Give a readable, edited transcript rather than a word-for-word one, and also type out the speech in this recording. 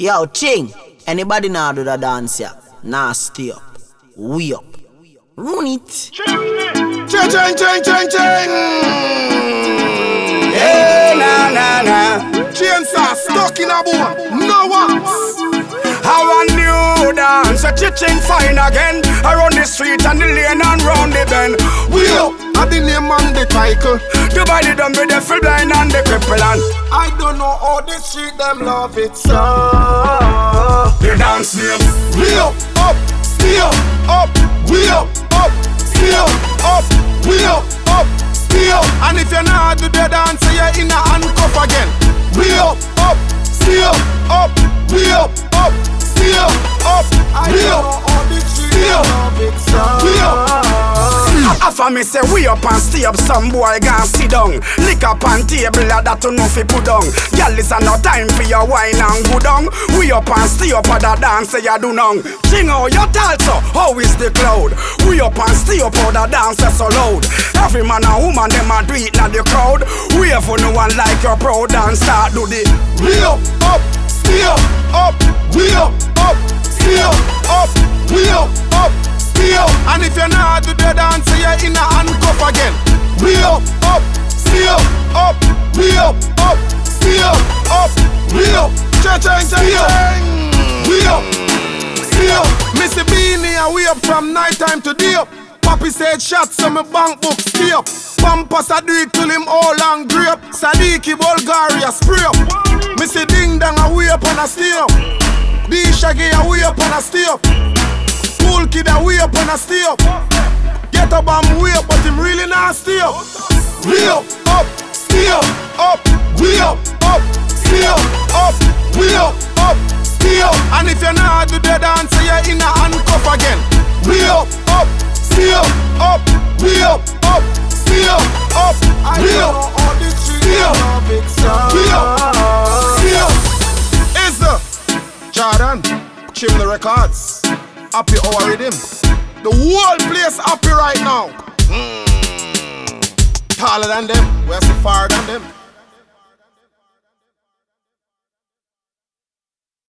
Yo, Ching, anybody now do the dance here? Nah, stay up. We up. Run it. Ching, ching, ching, ching, ching. Hey, na, na, na. Chainsaw stuck in a bone. No wax. How a new dance, a ching fine again. Around the street and the lane and round the bend. We up. At the name and the title. Divided them with the full blind and the cripple and I don't know how the street them love it so. the dance name. We up, still up, we up, still up, we up, still. And if you're not do the dance, you're in a handcuff again. We up, still up, we up, still up, we up, still, we up. After me say we up and stay up, some boy gon' sit down. Lick up on table that to no fi put down. Girl, this a no time for your wine and go down. We up and stay up at the dance say you do none. Ching out your talso, how is the cloud? We up and stay up at the dance so loud. Every man and woman them a do it na the crowd. We have no one like your proud and start do the. We up, still up, we up, still up, we up, still. And if you're not do the dance, you're in a handcuff again. We up, still up, we up, still up, we up, still, we up, still. Missy Beanie and we up from night time to day up. Papi said shots so my bank book stay up. Pampas I do it till him all and grape. Sadiki Bulgaria spray up. Missy Ding Dang a way up and a stay up. D Shaggy a way up and a stay up. Cool Kid a way up and a stay up. Get a bomb way up but him really not stay up. We up, stay up, we up, stay up, we up, stay up. And if you're not do the dance you're in a handcuff again. We up, stay up, we up, stay up, we up, stay up, we up, stay up. Is Jordan, Chimney Records, happy hour rhythm. The whole place happy right now. Taller than them, we're so far than them.